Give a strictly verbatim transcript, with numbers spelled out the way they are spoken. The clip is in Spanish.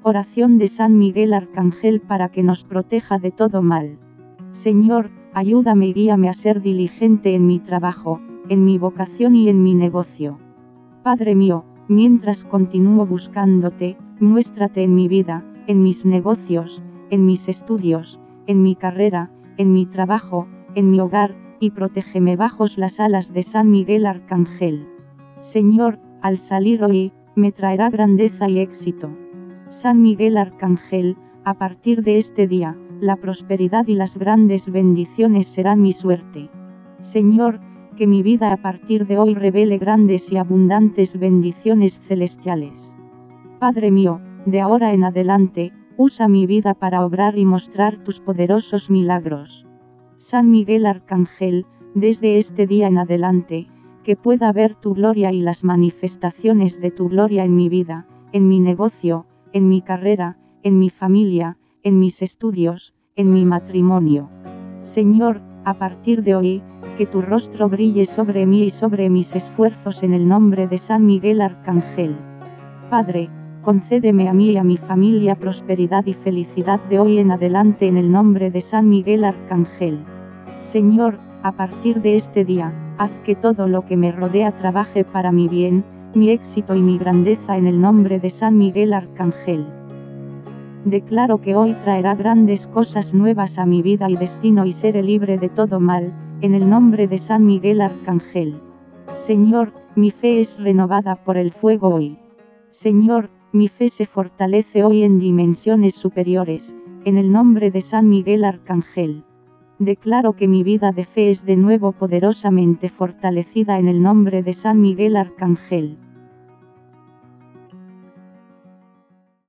Oración de San Miguel Arcángel para que nos proteja de todo mal. Señor, ayúdame y guíame a ser diligente en mi trabajo, en mi vocación y en mi negocio. Padre mío, mientras continúo buscándote, muéstrate en mi vida, en mis negocios, en mis estudios, en mi carrera, en mi trabajo, en mi hogar, y protégeme bajo las alas de San Miguel Arcángel. Señor, al salir hoy, me traerá grandeza y éxito. San Miguel Arcángel, a partir de este día, la prosperidad y las grandes bendiciones serán mi suerte. Señor, que mi vida a partir de hoy revele grandes y abundantes bendiciones celestiales. Padre mío, de ahora en adelante, usa mi vida para obrar y mostrar tus poderosos milagros. San Miguel Arcángel, desde este día en adelante, que pueda ver tu gloria y las manifestaciones de tu gloria en mi vida, en mi negocio, en mi carrera, en mi familia, en mis estudios, en mi matrimonio. Señor, a partir de hoy, que tu rostro brille sobre mí y sobre mis esfuerzos en el nombre de San Miguel Arcángel. Padre, concédeme a mí y a mi familia prosperidad y felicidad de hoy en adelante en el nombre de San Miguel Arcángel. Señor, a partir de este día, haz que todo lo que me rodea trabaje para mi bien, mi éxito y mi grandeza en el nombre de San Miguel Arcángel. Declaro que hoy traerá grandes cosas nuevas a mi vida y destino y seré libre de todo mal, en el nombre de San Miguel Arcángel. Señor, mi fe es renovada por el fuego hoy. Señor, mi fe se fortalece hoy en dimensiones superiores, en el nombre de San Miguel Arcángel. Declaro que mi vida de fe es de nuevo poderosamente fortalecida en el nombre de San Miguel Arcángel.